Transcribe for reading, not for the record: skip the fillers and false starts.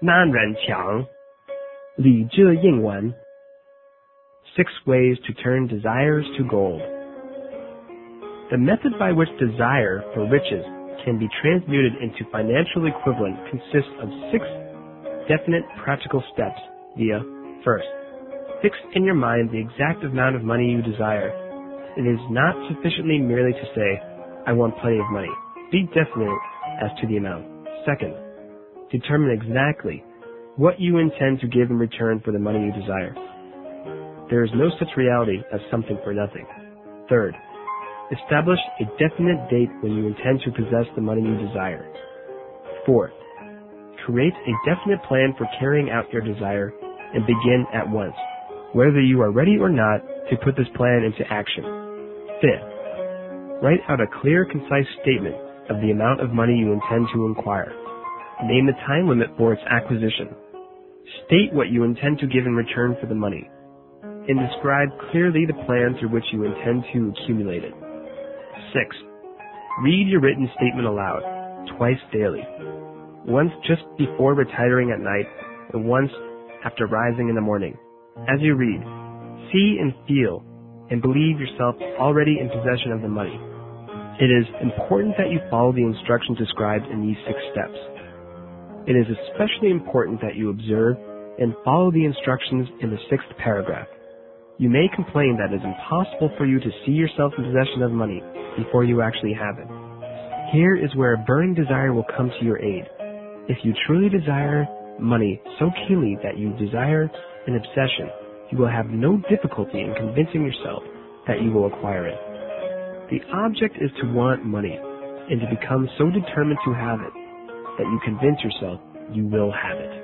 难人强，李浙应文。6 ways to turn desires to gold. The method by which desire for riches can be transmuted into financial equivalent consists of 6 definite practical steps via, first, fix in your mind the exact amount of money you desire. It is not sufficiently merely to say, I want plenty of money. Be definite as to the amount. Second, determine exactly what you intend to give in return for the money you desire. There is no such reality as something for nothing. Third, establish a definite date when you intend to possess the money you desire. Fourth, create a definite plan for carrying out your desire and begin at once, whether you are ready or not to put this plan into action. Fifth, write out a clear, concise statement of the amount of money you intend to acquire. Name the time limit for its acquisition. State what you intend to give in return for the money, and describe clearly the plan through which you intend to accumulate it. 6. Read your written statement aloud, twice daily. Once just before retiring at night, and once after rising in the morning. As you read, see and feel and believe yourself already in possession of the money. It is important that you follow the instructions described in these 6 steps. It is especially important that you observe and follow the instructions in the 6th paragraph. You may complain that it is impossible for you to see yourself in possession of money before you actually have it. Here is where a burning desire will come to your aid. If you truly desire money so keenly that you desire an obsession, you will have no difficulty in convincing yourself that you will acquire it. The object is to want money and to become so determined to have it that you convince yourself you will have it.